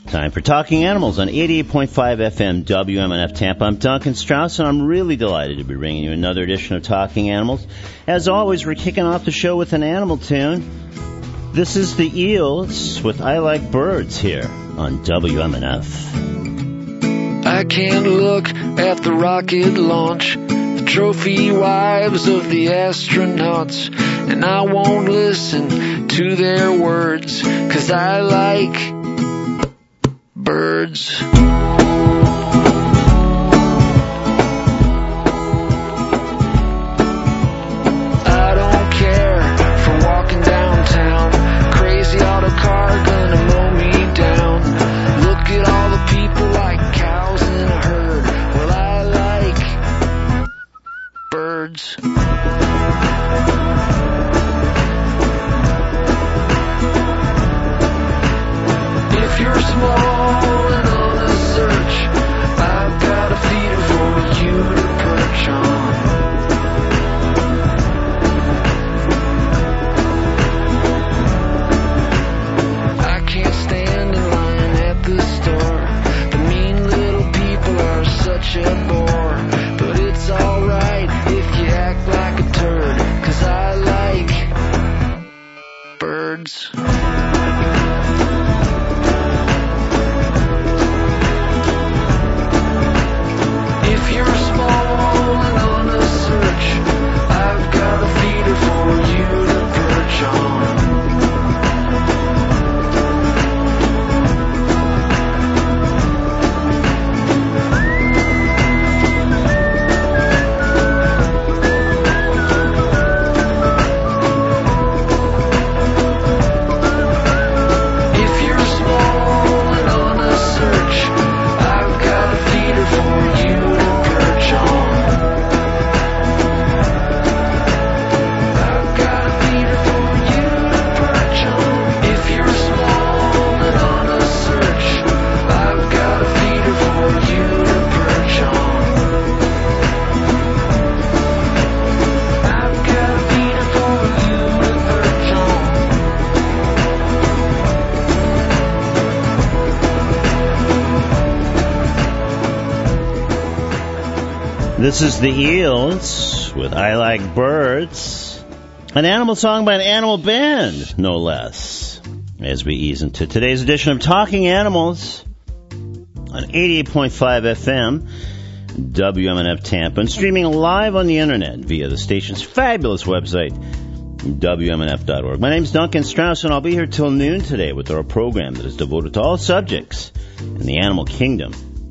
Time for Talking Animals on 88.5 FM WMNF Tampa. I'm Duncan Strauss, and I'm really delighted to be bringing you another edition of Talking Animals. As always, we're kicking off the show with an animal tune. This is the Eels with I Like Birds here on WMNF. I can't look at the rocket launch, the trophy wives of the astronauts, and I won't listen to their words, 'cause I like birds. I don't care for walking downtown, crazy auto car gonna mow me down. Look at all the people like cows in a herd. Well, I like birds. If you're small and on a search, I've got a feeder for you to perch on. I can't stand in line at the store. The mean little people are such a bore. But it's alright if you act like a turd, 'cause I like birds. If you're small and on a search, I've got a feeder for you to perch on. If you're small and on a search, I've got a feeder for you to perch on. I've got a feeder for you to perch on. If you're small and on a search, I've got a feeder for you to perch on. I've got a feeder for you to perch on. This is the Eels with I Like Birds, an animal song by an animal band, no less, as we ease into today's edition of Talking Animals on 88.5 FM, WMNF Tampa, and streaming live on the internet via the station's fabulous website, WMNF.org. My name's Duncan Strauss, and I'll be here till noon today with our program that is devoted to all subjects in the animal kingdom.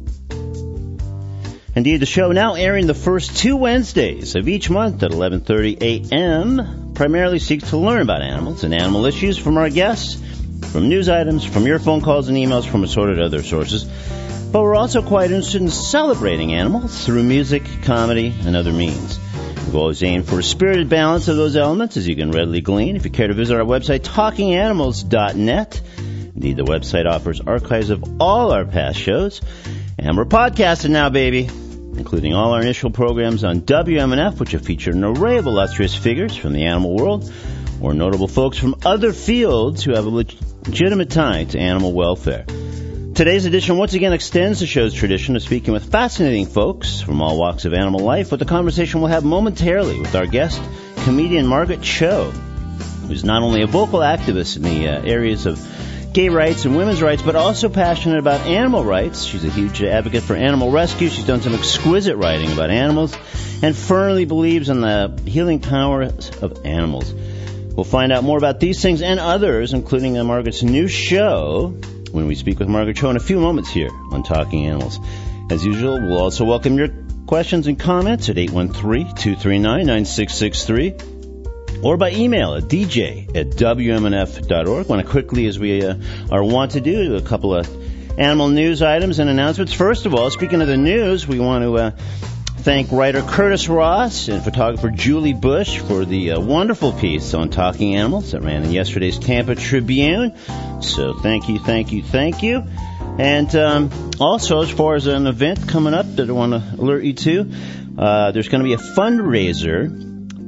Indeed, the show now airing the first 2 Wednesdays of each month at 11:30 a.m. primarily seeks to learn about animals and animal issues from our guests, from news items, from your phone calls and emails, from assorted other sources. But we're also quite interested in celebrating animals through music, comedy, and other means. We've always aimed for a spirited balance of those elements, as you can readily glean if you care to visit our website, talkinganimals.net. Indeed, the website offers archives of all our past shows, and we're podcasting now, baby, including all our initial programs on WMNF, which have featured an array of illustrious figures from the animal world, or notable folks from other fields who have a legitimate tie to animal welfare. Today's edition once again extends the show's tradition of speaking with fascinating folks from all walks of animal life, with the conversation we'll have momentarily with our guest, comedian Margaret Cho, who's not only a vocal activist in the areas of gay rights and women's rights, but also passionate about animal rights. She's a huge advocate for animal rescue. She's done some exquisite writing about animals and firmly believes in the healing powers of animals. We'll find out more about these things and others, including Margaret's new show, when we speak with Margaret Cho in a few moments here on Talking Animals. As usual, we'll also welcome your questions and comments at 813-239-9663. or by email at dj@wmnf.org. Want to quickly, as we are wont to do, a couple of animal news items and announcements. First of all, speaking of the news, we want to thank writer Curtis Ross and photographer Julie Bush for the wonderful piece on Talking Animals that ran in yesterday's Tampa Tribune. So thank you. And also, as far as an event coming up that I want to alert you to, there's going to be a fundraiser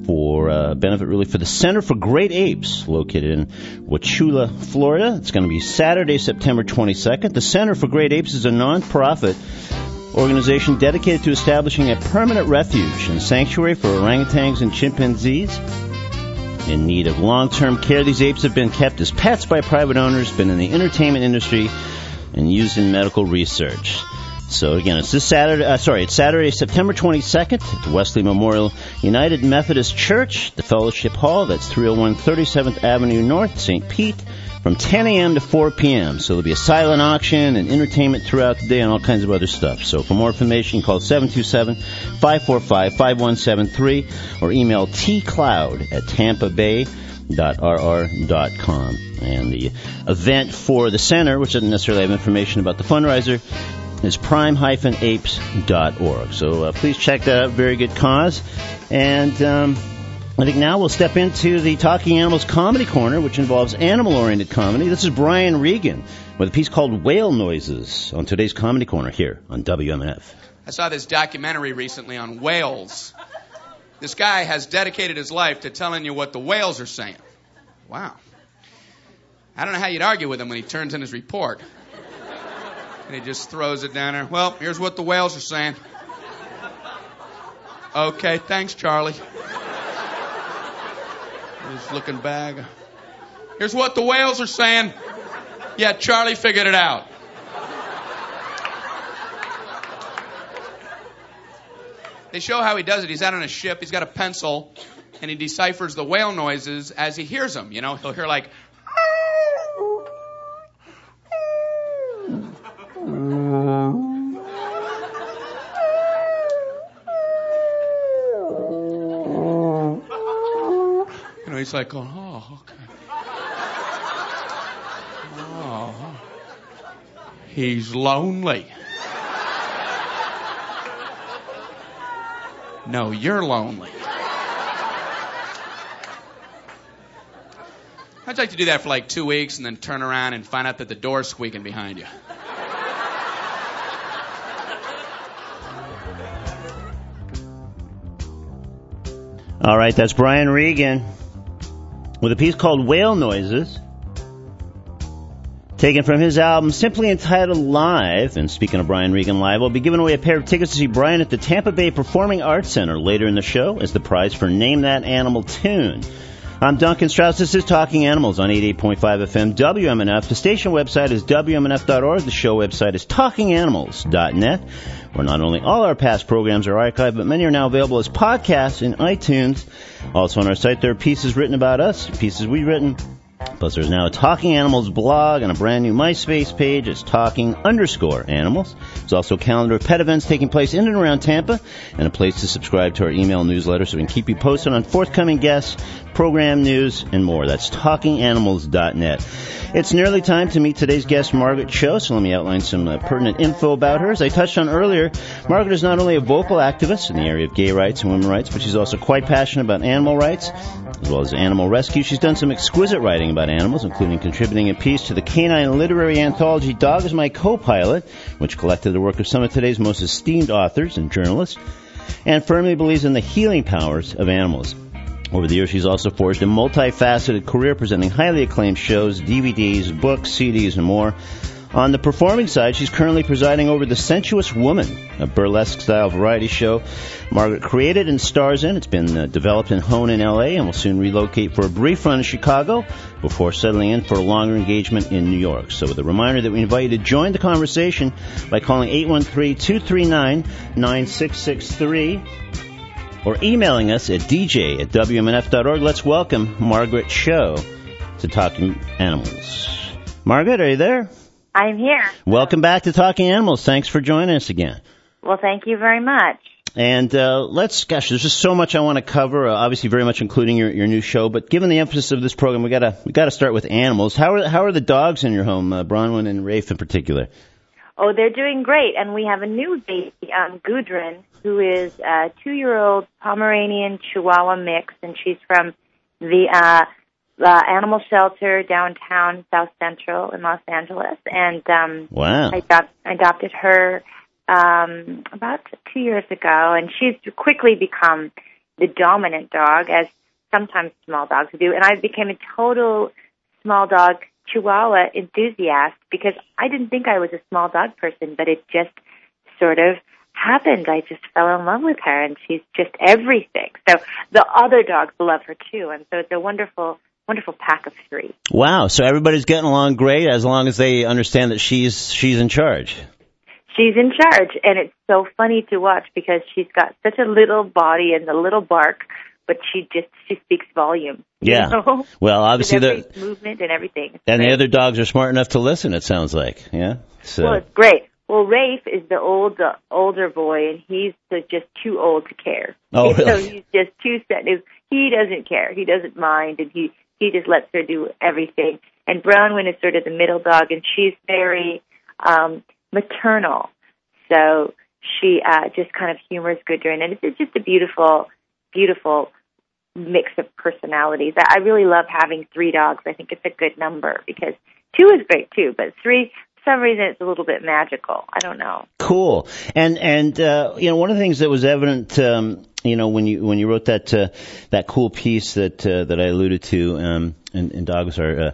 for benefit really for the Center for Great Apes located in Wauchula, Florida. It's going to be Saturday, September 22nd. The Center for Great Apes is a non-profit organization dedicated to establishing a permanent refuge and sanctuary for orangutans and chimpanzees in need of long-term care. These apes have been kept as pets by private owners, been in the entertainment industry, and used in medical research. So again, it's Saturday, September 22nd at the Wesley Memorial United Methodist Church, the Fellowship Hall. That's 301 37th Avenue North, St. Pete, from 10 a.m. to 4 p.m. So there'll be a silent auction and entertainment throughout the day and all kinds of other stuff. So for more information, call 727-545-5173 or email tcloud@tampabay.rr.com. And the event for the center, which doesn't necessarily have information about the fundraiser, is prime-apes.org. So please check that out. Very good cause. And I think now we'll step into the Talking Animals Comedy Corner, which involves animal-oriented comedy. This is Brian Regan with a piece called Whale Noises on today's Comedy Corner here on WMNF. I saw this documentary recently on whales. This guy has dedicated his life to telling you what the whales are saying. Wow. I don't know how you'd argue with him when he turns in his report. And he just throws it down there. Well, here's what the whales are saying. Okay, thanks, Charlie. He's looking back. Here's what the whales are saying. Yeah, Charlie figured it out. They show how he does it. He's out on a ship. He's got a pencil, and he deciphers the whale noises as he hears them. You know, he'll hear like... He's like going, oh, okay. Oh, he's lonely. No, you're lonely. I'd like to do that for like 2 weeks and then turn around and find out that the door's squeaking behind you. All right, that's Brian Regan with a piece called Whale Noises, taken from his album simply entitled Live. And speaking of Brian Regan Live, I'll be giving away a pair of tickets to see Brian at the Tampa Bay Performing Arts Center later in the show as the prize for Name That Animal Tune. I'm Duncan Strauss. This is Talking Animals on 88.5 FM WMNF. The station website is WMNF.org. The show website is TalkingAnimals.net, where not only all our past programs are archived, but many are now available as podcasts in iTunes. Also on our site, there are pieces written about us, pieces we've written. Plus, there's now a Talking Animals blog and a brand new MySpace page. It's Talking_Animals. There's also a calendar of pet events taking place in and around Tampa, and a place to subscribe to our email newsletter so we can keep you posted on forthcoming guests, program news, and more. That's TalkingAnimals.net. It's nearly time to meet today's guest, Margaret Cho, so let me outline some pertinent info about her. As I touched on earlier, Margaret is not only a vocal activist in the area of gay rights and women's rights, but she's also quite passionate about animal rights, as well as animal rescue. She's done some exquisite writing about animals, including contributing a piece to the canine literary anthology Dog is My Co-Pilot, which collected the work of some of today's most esteemed authors and journalists, and firmly believes in the healing powers of animals. Over the years, she's also forged a multifaceted career presenting highly acclaimed shows, DVDs, books, CDs, and more. On the performing side, she's currently presiding over The Sensuous Woman, a burlesque-style variety show Margaret created and stars in. It's been developed and honed in L.A. and will soon relocate for a brief run in Chicago before settling in for a longer engagement in New York. So with a reminder that we invite you to join the conversation by calling 813-239-9663 or emailing us at dj@wmnf.org. Let's welcome Margaret Cho to Talking Animals. Margaret, are you there? I'm here. Welcome back to Talking Animals. Thanks for joining us again. Well, thank you very much. And there's just so much I want to cover, obviously very much including your new show, but given the emphasis of this program, we got to start with animals. How are the dogs in your home, Bronwyn and Rafe in particular? Oh, they're doing great, and we have a new baby, Gudrun, who is a 2-year-old Pomeranian Chihuahua mix, and she's from the animal shelter downtown South Central in Los Angeles. And wow. I adopted her about 2 years ago, and she's quickly become the dominant dog, as sometimes small dogs do, and I became a total small dog Chihuahua enthusiast because I didn't think I was a small dog person, but it just sort of happened. I just fell in love with her, and she's just everything. So the other dogs love her too, and so it's a wonderful pack of three. Wow! So everybody's getting along great as long as they understand that she's in charge. She's in charge, and it's so funny to watch because she's got such a little body and a little bark, but she speaks volume. Yeah. You know? Well, obviously the movement and everything. It's and great. the other dogs are smart enough to listen. It sounds like, yeah. So. Well, it's great. Well, Rafe is the older boy, and he's just too old to care. Oh, really? So he's just too set. He doesn't care. He doesn't mind, and he just lets her do everything. And Bronwyn is sort of the middle dog, and she's very maternal. So she just kind of humors Gudrun, and it's just a beautiful, beautiful mix of personalities. I really love having three dogs. I think it's a good number because two is great too, but three, for some reason, it's a little bit magical. I don't know. Cool. And one of the things that was evident, when you wrote that cool piece that I alluded to, and dogs are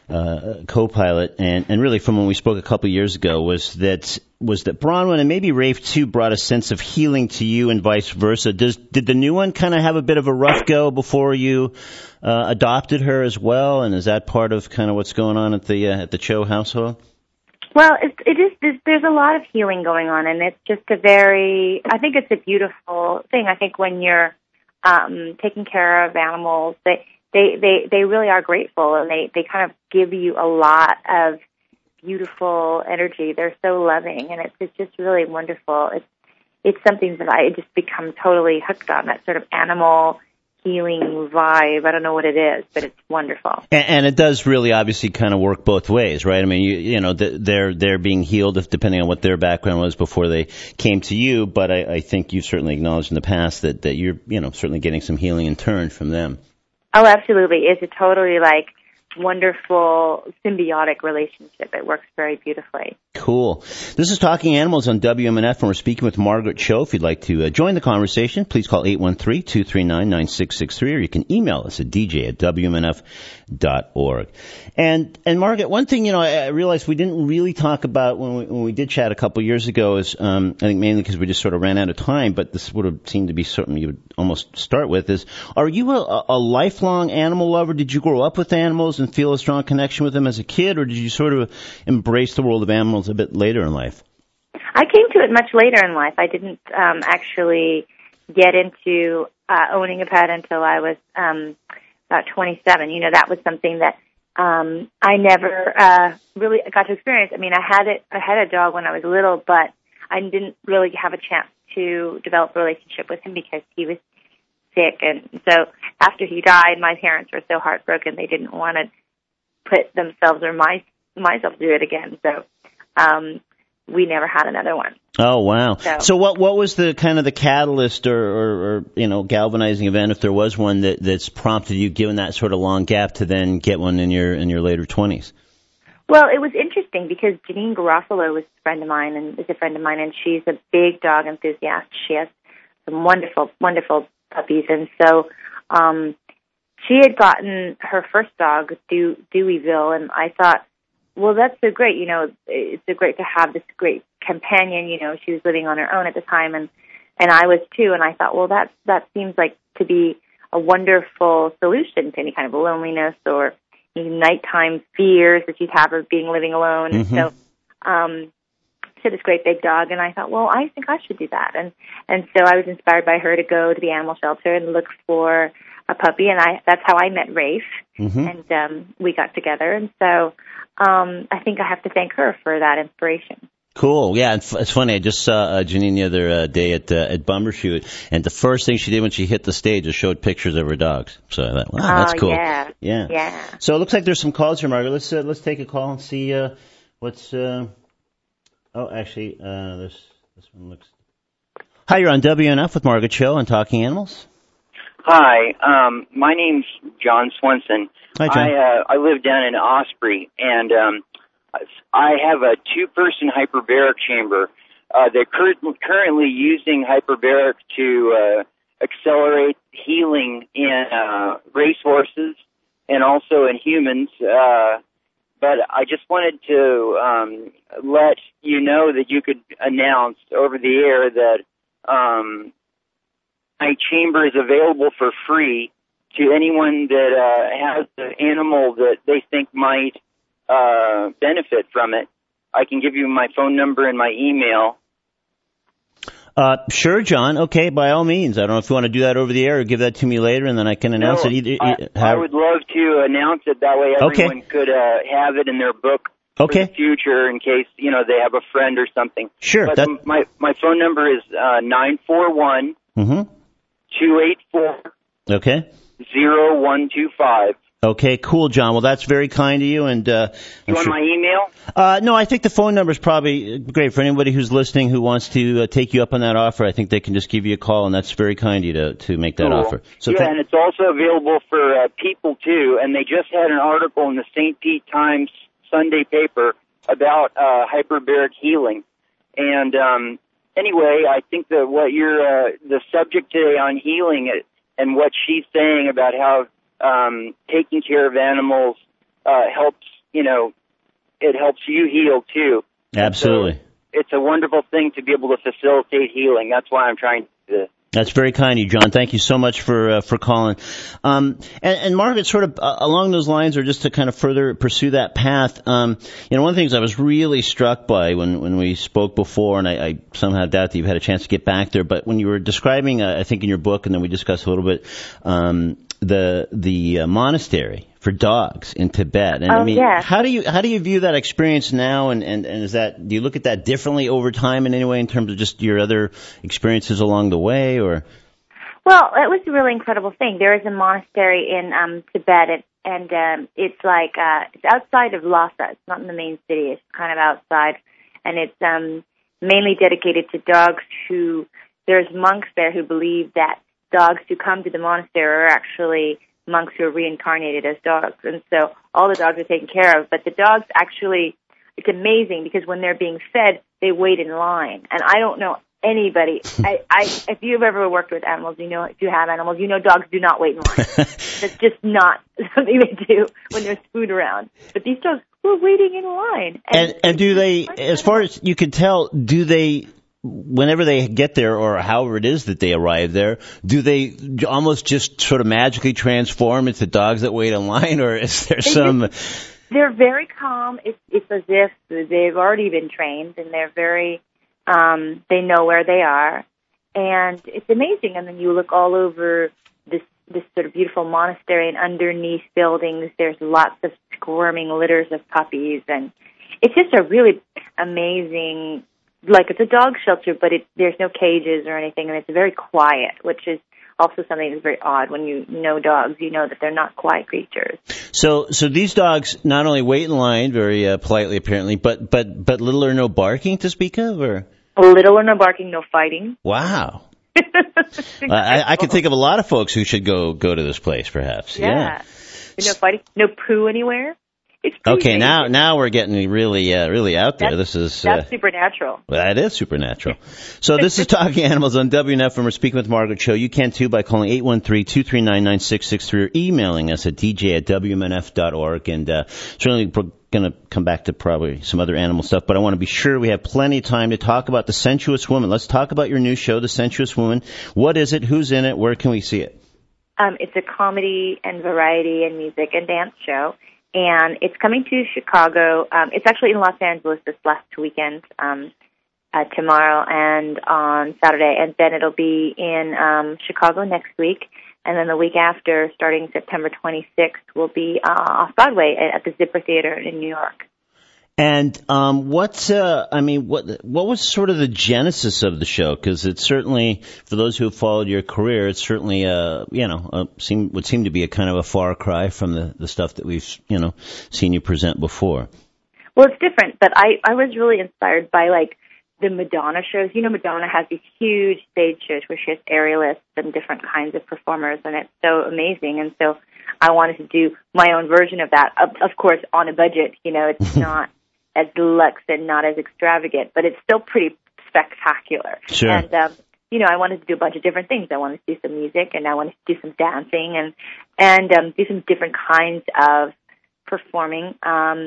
co-pilot, and really from when we spoke a couple years ago was that Bronwyn and maybe Rafe too brought a sense of healing to you and vice versa. Did the new one kind of have a bit of a rough go before you adopted her as well? And is that part of kind of what's going on at the Cho household? Well, it is. There's a lot of healing going on, and it's just I think it's a beautiful thing. I think when you're taking care of animals, they really are grateful, and they kind of give you a lot of beautiful energy. They're so loving, and it's just really wonderful. It's something that I just become totally hooked on, that sort of animal healing vibe. I don't know what it is, but it's wonderful. And it does really obviously kind of work both ways, right? I mean, they're being healed depending on what their background was before they came to you, but I think you've certainly acknowledged in the past that you're, certainly getting some healing in turn from them. Oh, absolutely. It's a totally wonderful symbiotic relationship. It works very beautifully. Cool. This is Talking Animals on WMNF, and we're speaking with Margaret Cho. If you'd like to join the conversation, please call 813-239-9663, or you can email us at dj@wmnf.org. And Margaret, one thing, I realized we didn't really talk about when we did chat a couple of years ago is, I think mainly because we just sort of ran out of time, but this would have seemed to be something you would almost start with is, are you a lifelong animal lover? Did you grow up with animals and feel a strong connection with them as a kid, or did you sort of embrace the world of animals a bit later in life? I came to it much later in life. I didn't actually get into owning a pet until I was about 27. That was something that I never really got to experience. I mean, I had a dog when I was little, but I didn't really have a chance to develop a relationship with him because he was sick. And so after he died, my parents were so heartbroken they didn't want to put themselves or myself through it again. So we never had another one. Oh, wow. So what was the kind of the catalyst or galvanizing event, if there was one, that's prompted you, given that sort of long gap, to then get one in your later 20s? Well, it was interesting because Janine Garofalo was a friend of mine, and she's a big dog enthusiast. She has some wonderful, wonderful puppies, and so she had gotten her first dog, Deweyville, and I thought, well, that's so great. It's so great to have this great companion. She was living on her own at the time, and I was too. And I thought, well, that seems like to be a wonderful solution to any kind of loneliness or nighttime fears that you'd have of living alone. Mm-hmm. And so, she had this great big dog, and I thought, well, I think I should do that. And so I was inspired by her to go to the animal shelter and look for a puppy, and that's how I met Rafe. Mm-hmm. And we got together, and so I think I have to thank her for that inspiration. Cool. Yeah, it's funny. I just saw Janine the other day at Bumbershoot, and the first thing she did when she hit the stage is showed pictures of her dogs. So I thought, wow, that's cool. Yeah. So it looks like there's some calls here, Margaret. Let's take a call and see what's. This one looks. Hi, you're on WNF with Margaret Cho on Talking Animals. Hi, my name's John Swenson. Hi, John. I live down in Osprey, and I have a two-person hyperbaric chamber. They're currently using hyperbaric to accelerate healing in racehorses and also in humans. But I just wanted to let you know that you could announce over the air that my chamber is available for free to anyone that has an animal that they think might benefit from it. I can give you my phone number and my email. Sure, John. Okay, by all means. I don't know if you want to do that over the air or give that to me later, and then I can announce it. I would love to announce it. That way everyone could have it in their book for the future in case, they have a friend or something. Sure. But my phone number is 941 284 0125. Okay, cool, John. Well, that's very kind of you. And you want my email? No, I think the phone number is probably great for anybody who's listening who wants to take you up on that offer. I think they can just give you a call, and that's very kind of you to make that offer. So and it's also available for people too. And they just had an article in the St. Pete Times Sunday paper about hyperbaric healing. And anyway, I think that what the subject today on healing and what she's saying about how taking care of animals helps, it helps you heal too. Absolutely. So it's a wonderful thing to be able to facilitate healing. That's why I'm trying to do this. That's very kind of you, John. Thank you so much for calling. And Margaret, sort of along those lines, or just to kind of further pursue that path, one of the things I was really struck by when we spoke before, and I somehow doubt that you've had a chance to get back there, but when you were describing, I think in your book, and then we discussed a little bit, the monastery for dogs in Tibet. And how do you view that experience now, and is that, do you look at that differently over time in any way in terms of just your other experiences along the way, or? Well, it was a really incredible thing. There is a monastery in Tibet, and it's like it's outside of Lhasa. It's not in the main city. It's kind of outside, and it's mainly dedicated to dogs there's monks there who believe that dogs who come to the monastery are actually monks who are reincarnated as dogs. And so all the dogs are taken care of. But the dogs actually, it's amazing because when they're being fed, they wait in line. And I don't know anybody. If you've ever worked with animals, if you have animals, dogs do not wait in line. That's just not something they do when there's food around. But these dogs were waiting in line. And do they, as far as you can tell, do they, whenever they get there, or however it is that they arrive there, do they almost just sort of magically transform into dogs that wait in line, or is there They're very calm. It's as if they've already been trained, and they're very, they know where they are, and it's amazing. And then you look all over this sort of beautiful monastery, and underneath buildings, there's lots of squirming litters of puppies, and it's just a really amazing. Like, it's a dog shelter, but there's no cages or anything, and it's very quiet, which is also something that's very odd. When you know dogs, you know that they're not quiet creatures. So these dogs not only wait in line very politely, apparently, but little or no barking to speak of, or little or no barking, no fighting. Wow. I can think of a lot of folks who should go to this place, perhaps. Yeah. No fighting, no poo anywhere. Okay, now we're getting really out there. That's supernatural. That is supernatural. So this is Talking Animals on WNF, and we're speaking with Margaret Cho. You can too by calling 813-239-9663 or emailing us at dj@wmnf.org. And certainly we're going to come back to probably some other animal stuff, but I want to be sure we have plenty of time to talk about The Sensuous Woman. Let's talk about your new show, The Sensuous Woman. What is it? Who's in it? Where can we see it? It's a comedy and variety and music and dance show. And it's coming to Chicago. It's actually in Los Angeles this last weekend, tomorrow and on Saturday. And then it'll be in Chicago next week. And then the week after, starting September 26th, will be off Broadway at the Zipper Theater in New York. And what was sort of the genesis of the show? Because it's certainly, for those who have followed your career, it's certainly would seem to be a kind of a far cry from the stuff that we've seen you present before. Well, it's different, but I was really inspired by like the Madonna shows. Madonna has these huge stage shows where she has aerialists and different kinds of performers, and it's so amazing. And so I wanted to do my own version of that. Of course, on a budget. It's not as deluxe and not as extravagant, but it's still pretty spectacular. Sure. And, I wanted to do a bunch of different things. I wanted to do some music, and I wanted to do some dancing, and do some different kinds of performing.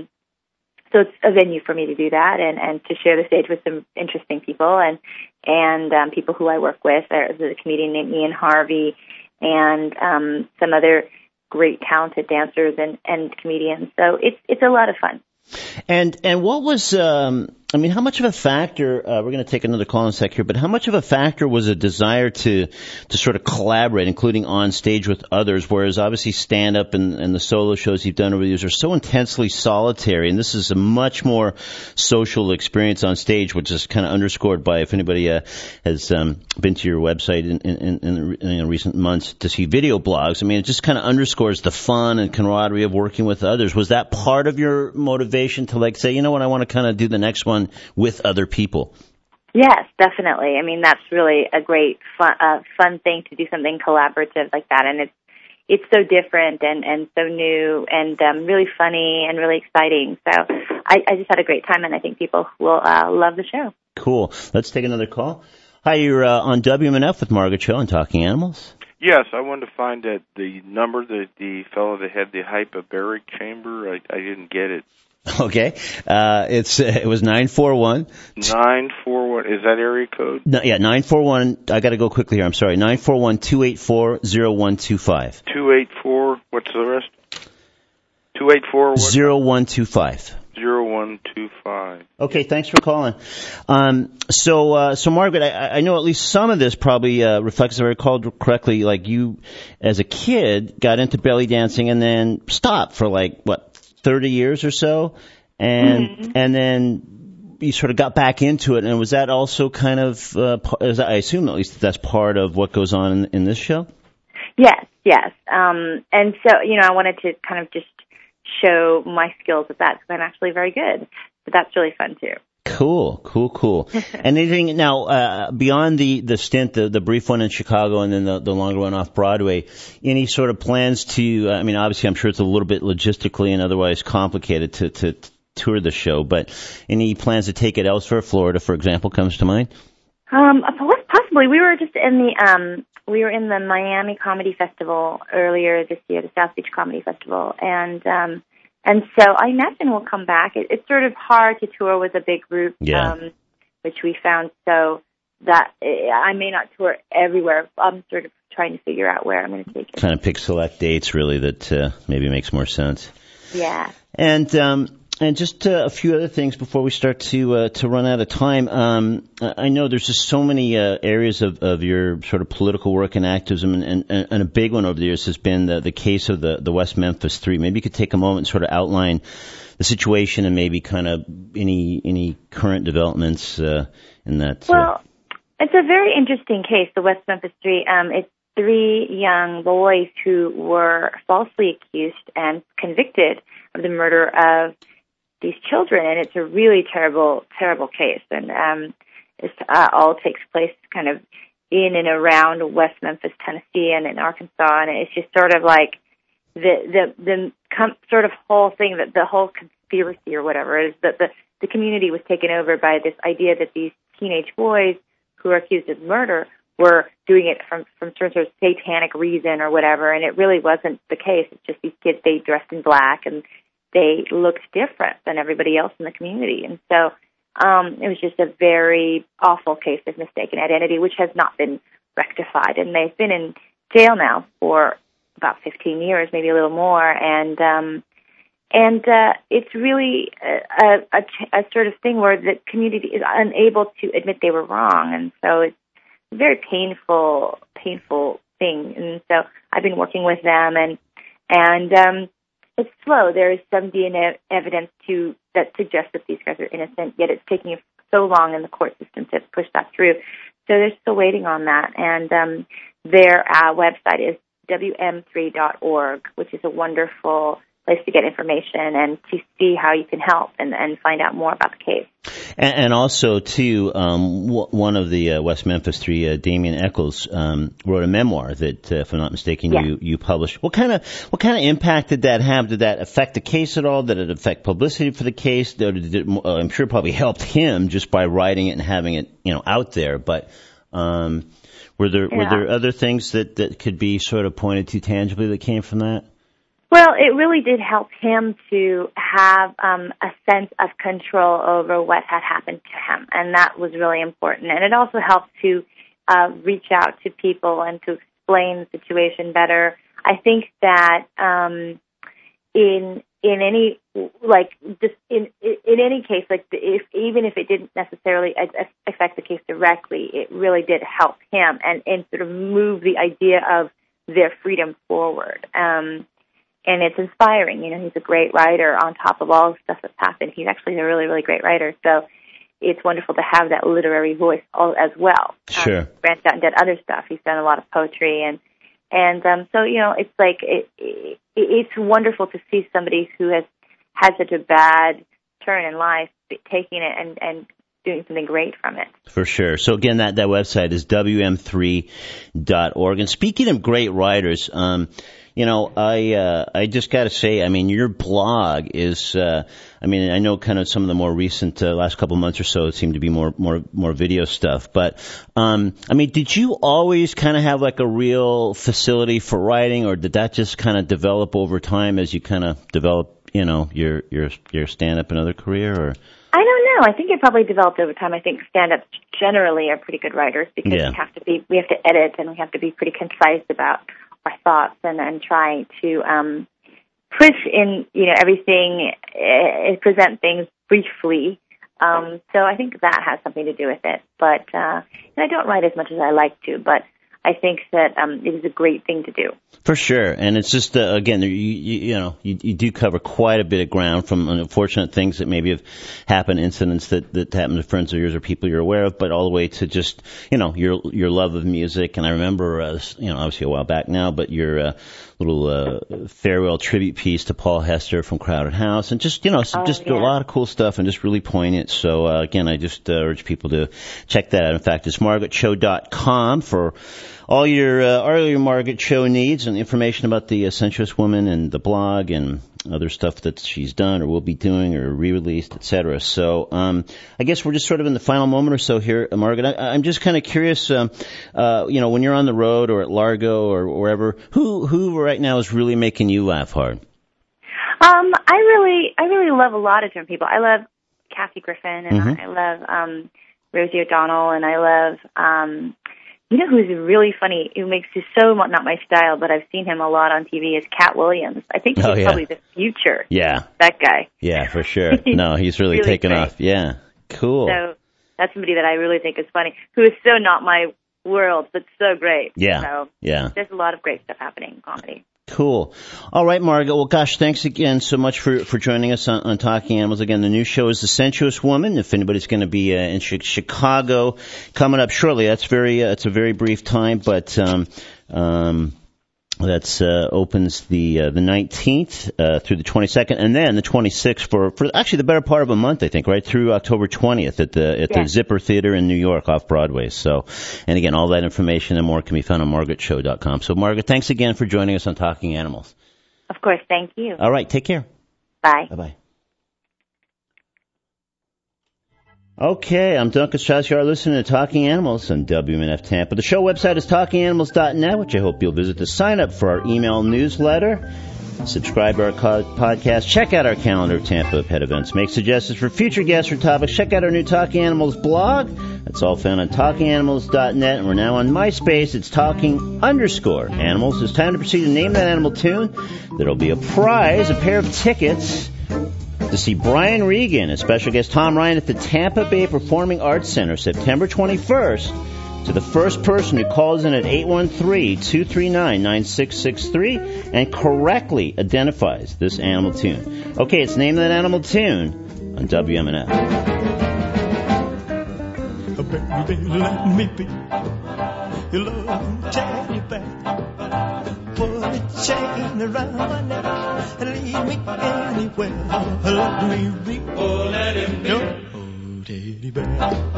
So it's a venue for me to do that and to share the stage with some interesting people and people who I work with. There's a comedian named Ian Harvey and some other great talented dancers and comedians. So it's a lot of fun. And what was, how much of a factor, we're going to take another call in a sec here, but how much of a factor was a desire to sort of collaborate, including on stage with others, whereas obviously stand-up and the solo shows you've done over the years are so intensely solitary, and this is a much more social experience on stage, which is kind of underscored by, if anybody has been to your website in recent months to see video blogs, it just kind of underscores the fun and camaraderie of working with others. Was that part of your motivation to say, you know what, I want to kind of do the next one with other people? Yes, definitely. That's really a great fun thing to do, something collaborative like that, and it's so different and so new and really funny and really exciting. So I just had a great time, and I think people will love the show. Cool. Let's take another call. Hi, you're on WMNF with Margaret Cho and Talking Animals. Yes, I wanted to find out the number that the fellow that had the hyperbaric chamber. I didn't get it. Okay. It was 941. 941. Is that area code? No, yeah, 941. I got to go quickly here. I'm sorry. 941-284-0125. 284. What's the rest? 284. 0125. 0125. Okay, thanks for calling. So Margaret, I know at least some of this probably reflects, if I recall correctly, like you as a kid got into belly dancing and then stopped for 30 years or so, and then you sort of got back into it. And was that also kind of, I assume at least that's part of what goes on in this show? Yes. And so, I wanted to kind of just show my skills at that because I'm actually very good. So that's really fun too. Cool. And anything now beyond the stint, the brief one in Chicago, and then the longer one off Broadway? Any sort of plans to? Obviously, I'm sure it's a little bit logistically and otherwise complicated to tour the show, but any plans to take it elsewhere? Florida, for example, comes to mind. Possibly. We were just in the Miami Comedy Festival earlier this year, the South Beach Comedy Festival, and so I imagine we'll come back. It's sort of hard to tour with a big group, which we found, so that I may not tour everywhere. I'm sort of trying to figure out where I'm going to take it. Kind of pick select dates, really, that maybe makes more sense. Yeah. And just a few other things before we start to run out of time. I know there's just so many areas of your sort of political work and activism, and a big one over the years has been the case of the West Memphis Three. Maybe you could take a moment and sort of outline the situation and maybe kind of any current developments in that. Well, it's a very interesting case, the West Memphis Three. It's 3 young boys who were falsely accused and convicted of the murder of these children, and it's a really terrible case. And it all takes place kind of in and around West Memphis, Tennessee, and in Arkansas, and it's just sort of like the sort of whole thing, that the whole conspiracy or whatever is that the community was taken over by this idea that these teenage boys who are accused of murder were doing it from some sort of satanic reason or whatever, and it really wasn't the case. It's just these kids, they dressed in black and they looked different than everybody else in the community. And so it was just a very awful case of mistaken identity, which has not been rectified. And they've been in jail now for about 15 years, maybe a little more. And it's really a sort of thing where the community is unable to admit they were wrong. And so it's a very painful thing. And so I've been working with them, and it's slow. There is some DNA evidence that suggests that these guys are innocent, yet it's taking so long in the court system to push that through. So they're still waiting on that. And their website is WM3.org, which is a wonderful place to get information and to see how you can help and find out more about the case. And also, too, one of the West Memphis Three, Damien Eccles, wrote a memoir that, if I'm not mistaken, you published. What kind of impact did that have? Did that affect the case at all? Did it affect publicity for the case? I'm sure it probably helped him just by writing it and having it, out there. But Were there other things that could be sort of pointed to tangibly that came from that? Well, it really did help him to have a sense of control over what had happened to him, and that was really important. And it also helped to reach out to people and to explain the situation better. I think that in any case, even if it didn't necessarily affect the case directly, it really did help him and sort of move the idea of their freedom forward. And it's inspiring. You know, he's a great writer on top of all the stuff that's happened. He's actually a really, really great writer. So it's wonderful to have that literary voice as well. Sure. Branched out and did other stuff. He's done a lot of poetry. And so, you know, it's like it's wonderful to see somebody who has had such a bad turn in life taking it and doing something great from it. For sure. So again, that website is wm3.org. And speaking of great writers, you know, I just got to say, I mean, your blog is, I mean, I know kind of some of the more recent last couple months or so, it seemed to be more video stuff. But, I mean, did you always kind of have like a real facility for writing, or did that just kind of develop over time as you kind of develop, you know, your stand-up and other career, or? I don't know. I think it probably developed over time. I think stand-ups generally are pretty good writers because we have to edit and we have to be pretty concise about our thoughts and try to push in, you know, everything and present things briefly. So I think that has something to do with it. But and I don't write as much as I like to, but I think that it is a great thing to do. For sure. And it's just, again, you do cover quite a bit of ground, from unfortunate things that maybe have happened, incidents that happened to friends of yours or people you're aware of, but all the way to just, you know, your love of music. And I remember, you know, obviously a while back now, but your little farewell tribute piece to Paul Hester from Crowded House, and just, you know, a lot of cool stuff and just really poignant. So, again, I just urge people to check that out. In fact, it's margaretcho.com for all your Margaret Cho needs and information about the Sensuous Woman and the blog and other stuff that she's done or will be doing or re-released, etc. So I guess we're just sort of in the final moment or so here, Margaret. I'm just kind of curious, you know, when you're on the road or at Largo or wherever, who right now is really making you laugh hard? I really love a lot of different people. I love Kathy Griffin, and I love Rosie O'Donnell, and I love you know who's really funny, who makes it so not my style, but I've seen him a lot on TV, is Cat Williams. I think he's probably the future. Yeah. That guy. Yeah, for sure. No, he's really taken off. Yeah. Cool. So that's somebody that I really think is funny, who is so not my world, but so great. Yeah. So there's a lot of great stuff happening in comedy. Cool. All right, Margaret. Well, gosh, thanks again so much for joining us on Talking Animals. Again, the new show is The Sensuous Woman. If anybody's going to be in Chicago coming up shortly, it's a very brief time, but that's opens the 19th through the 22nd, and then the 26th for actually the better part of a month, I think, right through October 20th at the Zipper Theater in New York off Broadway. So, and again, all that information and more can be found on margaretcho.com. So, Margaret, thanks again for joining us on Talking Animals. Of course, thank you. All right, take care. Bye. Bye-bye. Okay, I'm Duncan Strauss. You are listening to Talking Animals on WMNF Tampa. The show website is talkinganimals.net, which I hope you'll visit to sign up for our email newsletter, subscribe to our podcast, check out our calendar of Tampa pet events, make suggestions for future guests or topics, check out our new Talking Animals blog. That's all found on talkinganimals.net, and we're now on MySpace. It's talking_animals. It's time to proceed to name that animal tune. There'll be a prize, a pair of tickets to see Brian Regan and special guest Tom Ryan at the Tampa Bay Performing Arts Center September 21st. To the first person who calls in at 813-239-9663 and correctly identifies this animal tune. Okay, it's Name That Animal Tune on WMNF. Baby, let me be your loving teddy bear. Put a chain around my neck and lead me anywhere. Let me be, let him be your teddy bear.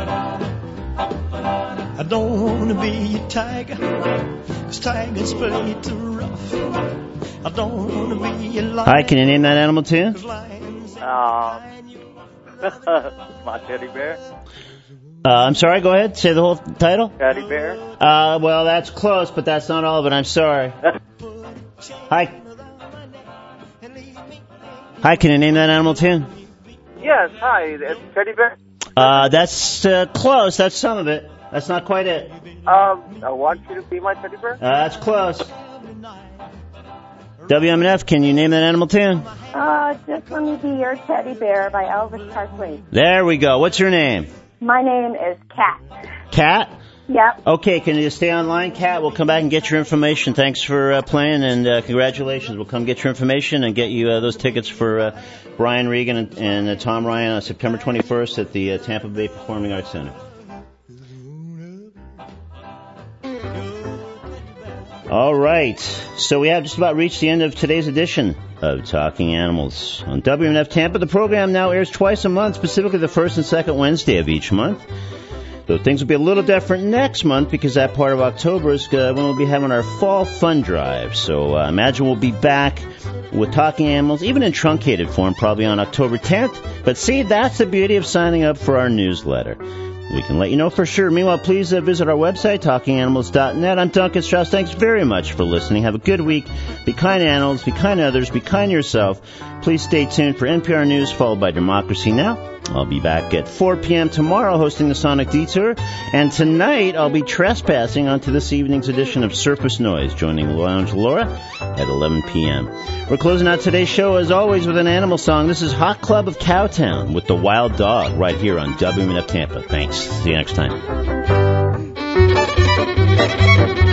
I don't want to be a tiger, 'cause tigers play too rough. I don't want to be a lion. Hi, can you name that animal tune? My teddy bear. I'm sorry, go ahead. Say the whole title. Teddy bear. Well, that's close, but that's not all of it. I'm sorry. Hi. Hi, can you name that animal tune? Yes, hi. It's Teddy bear. That's close. That's some of it. That's not quite it. I want you to be my teddy bear. That's close. WMNF, can you name that animal tune? Just Let Me Be Your Teddy Bear by Elvis Presley. There we go. What's your name? My name is Kat. Kat? Yep. Okay, can you just stay online, Kat? We'll come back and get your information. Thanks for playing, and congratulations. We'll come get your information and get you those tickets for Brian Regan and Tom Ryan on September 21st at the Tampa Bay Performing Arts Center. All right, so we have just about reached the end of today's edition of Talking Animals on WMNF Tampa. The program now airs twice a month, specifically the first and second Wednesday of each month. Though things will be a little different next month because that part of October is when we'll be having our fall fun drive. So imagine we'll be back with Talking Animals, even in truncated form, probably on October 10th. But see, that's the beauty of signing up for our newsletter. We can let you know for sure. Meanwhile, please visit our website, talkinganimals.net. I'm Duncan Strauss. Thanks very much for listening. Have a good week. Be kind to animals. Be kind to others. Be kind to yourself. Please stay tuned for NPR News, followed by Democracy Now! I'll be back at 4 p.m. tomorrow hosting the Sonic Detour. And tonight, I'll be trespassing onto this evening's edition of Surface Noise, joining Lounge Laura at 11 p.m. We're closing out today's show, as always, with an animal song. This is Hot Club of Cowtown with the Wild Dog right here on WMNF Tampa. Thanks. See you next time.